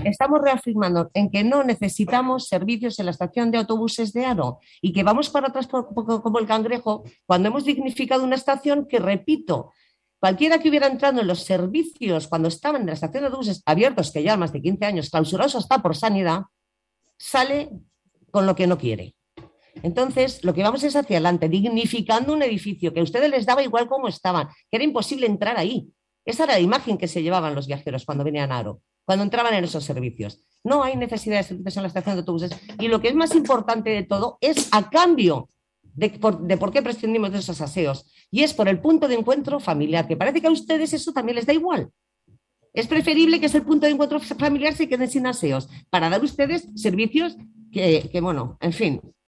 estamos reafirmando en que no necesitamos servicios en la estación de autobuses de Aro y que vamos para atrás como el cangrejo cuando hemos dignificado una estación que, repito, cualquiera que hubiera entrado en los servicios cuando estaban en la estación de autobuses abiertos, que ya más de 15 años, clausurados hasta por sanidad, sale con lo que no quiere. Entonces, lo que vamos es hacia adelante, dignificando un edificio que a ustedes les daba igual cómo estaban, que era imposible entrar ahí. Esa era la imagen que se llevaban los viajeros cuando venían a Aro, cuando entraban en esos servicios. No hay necesidad de servicios en la estación de autobuses. Y lo que es más importante de todo es a cambio de por qué prescindimos de esos aseos. Y es por el punto de encuentro familiar, que parece que a ustedes eso también les da igual. Es preferible que ese punto de encuentro familiar se queden sin aseos para dar ustedes servicios bueno, en fin,